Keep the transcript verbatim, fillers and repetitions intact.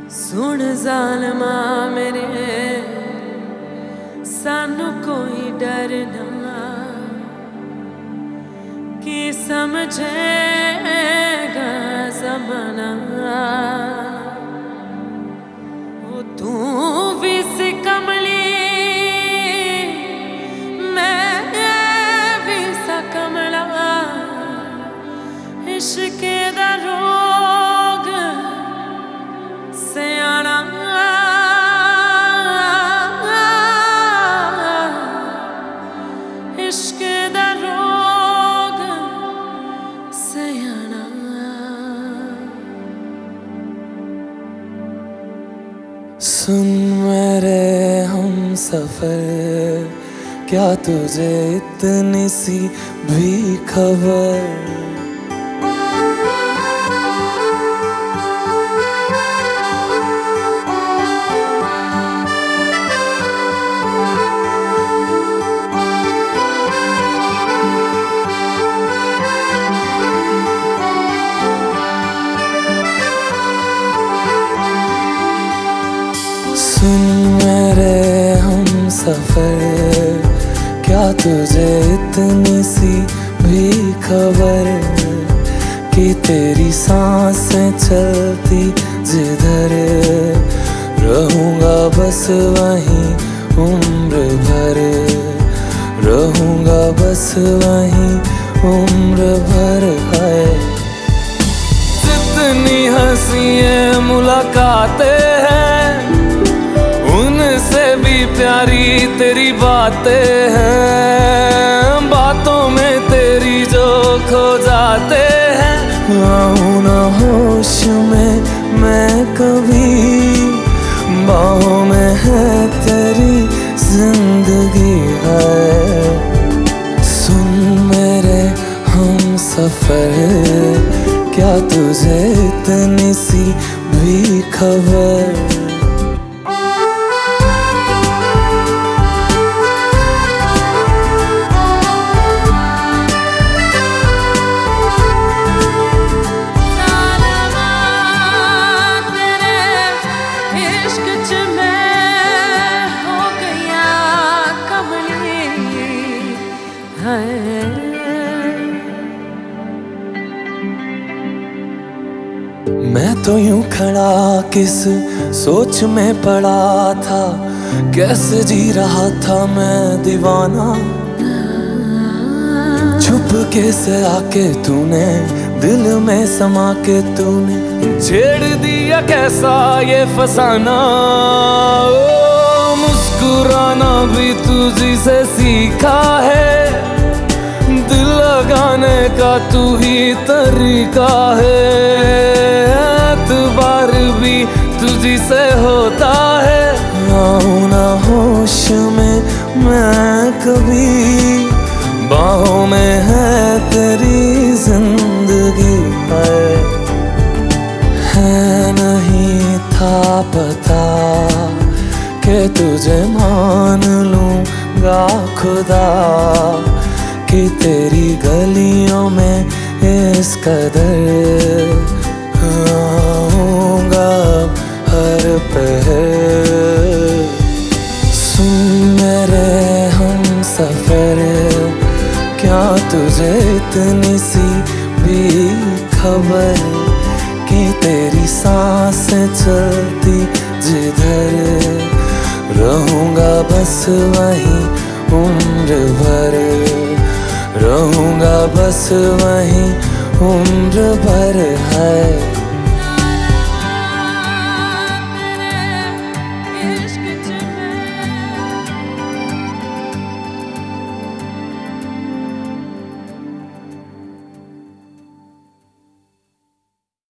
सुन ज़ालिमा मेरे सानू कोई डर ना कि समझेगा ज़माना। ओ तू भी सी कमली मैं भी सा कमला, इश्क दा रोग सयाना इश्क दा रोग सयाना। सुन मेरे हम सफर, क्या तुझे इतनी सी भी खबर? सुन मेरे हम सफर, क्या तुझे इतनी सी भी खबर कि तेरी सांसें चलती जिधर रहूंगा बस वहीं उम्र भर, रहूंगा बस वहीं उम्र भर। है जितनी हंसियां मुलाकातें हैं, उनसे भी प्यारी तेरी बातें हैं। बातों में तेरी जो खो जाते हैं, आऊं ना होश में मैं कभी, बाहों में है तेरी जिंदगी है। सुन मेरे हम सफर, क्या तुझे इतनी सी भी खबर? मैं तो यूं खड़ा किस सोच में पड़ा था, कैसे जी रहा था मैं दीवाना। छुप के से आके तूने दिल में समा के तूने छेड़ दिया कैसा ये फसाना। ओ मुस्कुराना भी तुझी से सीखा है, दिल लगाने का तू ही तरीका है। एतबार भी तुझी से होता है, आऊं ना होश में मैं कभी, बाहों में है तेरी जिंदगी है। है नहीं था पता कि तुझे मान लूंगा खुदा, कि तेरी गलियों में इस कदर आऊंगा हर पहर। सुन मेरे हम सफर, क्या तुझे इतनी सी भी खबर कि तेरी सांसें चलती जिधर रहूंगा बस वहीं उम्र भर, रहूंगा बस वहीं उम्र भर। है